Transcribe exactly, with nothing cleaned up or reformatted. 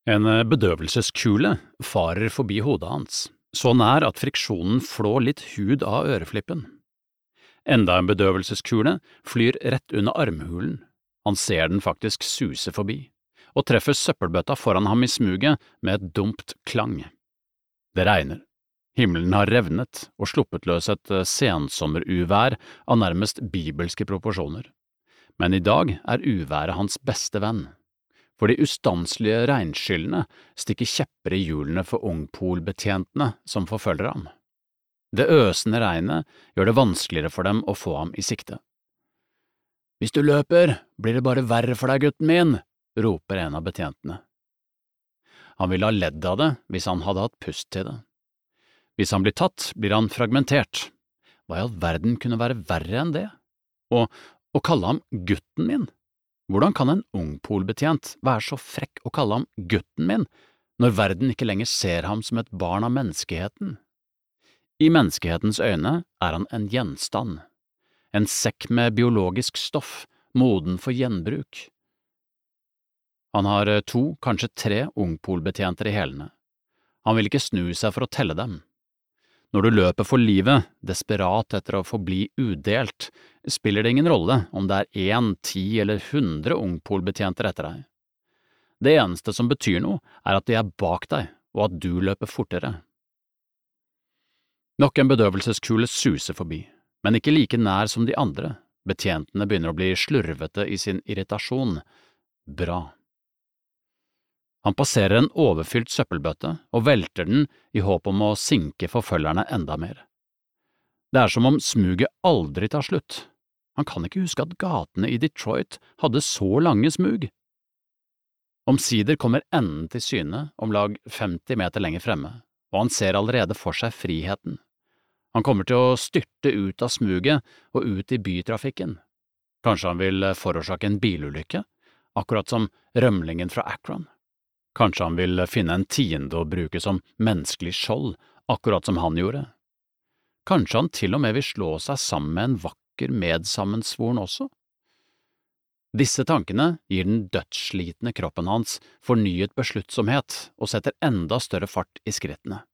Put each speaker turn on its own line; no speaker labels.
En bedøvelseskule farer forbi hodet hans, så nær at friksjonen flår litt hud av øreflippen. Enda en bedøvelseskule flyr rett under armhulen. Han ser den faktisk suse forbi, og treffer søppelbøtta foran ham i smuget med et dumpt klang. Det regner. Himmelen har revnet og sluppet løs et sensommeruvær av nærmest bibelske proporsjoner. Men i dag er uværet hans beste venn. For de ustanselige regnskyllene stikker kjepper i hjulene for ungpolbetjentene som forfølger ham. Det øsende regnet gjør det vanskeligere for dem å få ham i sikte. «Hvis du løper, blir det bare verre for deg, gutten min», roper en av betjentene. Han ville ha ledd av det hvis han hadde hatt pust til det. Hvis han blir tatt, blir han fragmentert. Hva i all verden kunne være verre enn det? Og å kalle ham gutten min? Hvordan kan en ungpolbetjent være så frekk å kalle ham gutten min, når verden ikke lenger ser ham som et barn av menneskeheten? I menneskehetens øyne er han en gjenstand, en sekk med biologisk stoff, moden for gjenbruk. Han har to, kanskje tre ungpolbetjenter i hælene. Han vil ikke snu seg for å telle dem. Når du løper for livet, desperat etter å forbli udelt, spiller det ingen rolle om det er én, ti eller hundre ungpolbetjenter etter deg. Det eneste som betyr noe, er at de er bak deg, og at du løper fortere. Nok en bedøvelseskule suser forbi, men ikke like nær som de andre. Betjentene begynner å bli slurvete i sin irritasjon. Bra. Han passerer en overfylt søppelbøtte og velter den i håp om å sinke forfølgerne enda mer. Det er som om smuget aldri tar slutt. Han kan ikke huske at gatene i Detroit hadde så lange smug. Omsider kommer enden til syne om lag femti meter lenger fremme, og han ser allerede for seg friheten. Han kommer til å styrte ut av smuget og ut i bytrafikken. Kanskje han vil forårsake en bilulykke, akkurat som rømlingen fra Akron. Kanskje han vil finne en tiende å bruke som menneskelig skjold, akkurat som han gjorde. Kanskje han til og med vil slå seg sammen med en vakker medsammensvoren også? Disse tankene gir den dødsslitne kroppen hans fornyet besluttsomhet og setter enda større fart i skrittene.